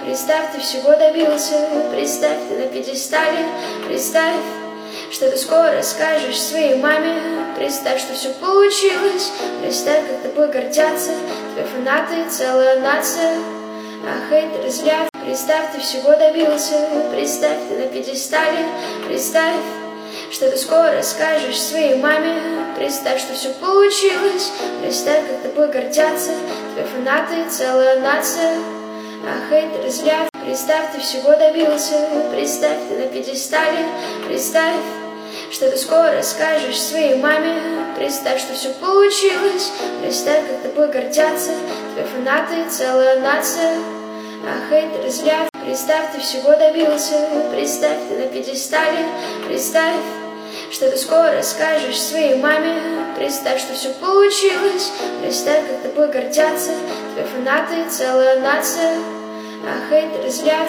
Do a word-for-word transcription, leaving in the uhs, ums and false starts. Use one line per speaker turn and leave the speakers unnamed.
Представь, ты всего добился. Представь, ты на пьедестале. Представь, что ты скоро скажешь своей маме. Представь, что все получилось. Представь, как тобой гордятся твои фанаты, целая нация. А хейтеры злят. Представь, ты всего добился. Представь, ты на пьедестале. Представь, что ты скоро скажешь своей маме. Представь, что все получилось. Представь, как тобой гордятся твои фанаты, целая нация. А хейтеры злят. Представь, ты всего добился. Представь, ты на пьедестале. Представь, что ты скоро скажешь своей маме. Представь, что все получилось. Представь, как тобой гордятся твои фанаты, целая нация. А хейтеры злят. Представь, ты всего добился. Представь, ты на пьедестале. Представь, что ты скоро скажешь своей маме. Представь, что все получилось. Представь, как тобой гордятся твои фанаты, целая нация. А хейтеры злят.